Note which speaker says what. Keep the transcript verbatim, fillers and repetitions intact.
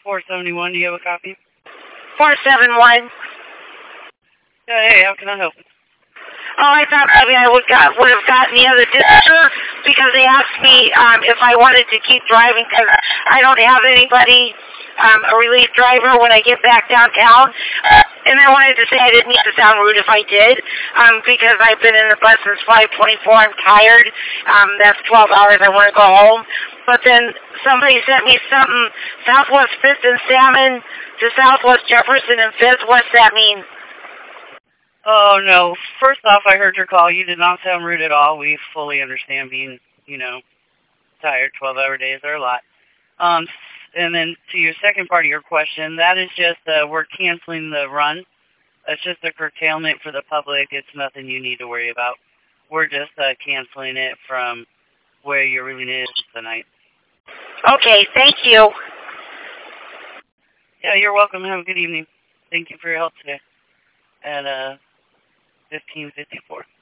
Speaker 1: four seventy-one, do you have a copy?
Speaker 2: four seven one.
Speaker 1: Yeah, hey, how can I help?
Speaker 2: Oh, I thought maybe I would got would have gotten the other dispatcher because they asked me um, if I wanted to keep driving because I don't have anybody, um, a relief driver when I get back downtown. Uh, and I wanted to say I didn't mean to sound rude if I did, um, because I've been in the bus since five twenty-four. I'm tired. Um, that's twelve hours. I want to go home. But then somebody sent me something, Southwest Fifth and Salmon to Southwest Jefferson and Fifth. What's that mean?
Speaker 1: Oh, no. First off, I heard your call. You did not sound rude at all. We fully understand being, you know, tired. twelve-hour days are a lot. Um, and then to your second part of your question, that is just, uh, we're canceling the run. That's just a curtailment for the public. It's nothing you need to worry about. We're just uh, canceling it from where your reeling is tonight.
Speaker 2: Okay, thank you.
Speaker 1: Yeah, you're welcome. Have a good evening. Thank you for your help today at uh, fifteen fifty-four.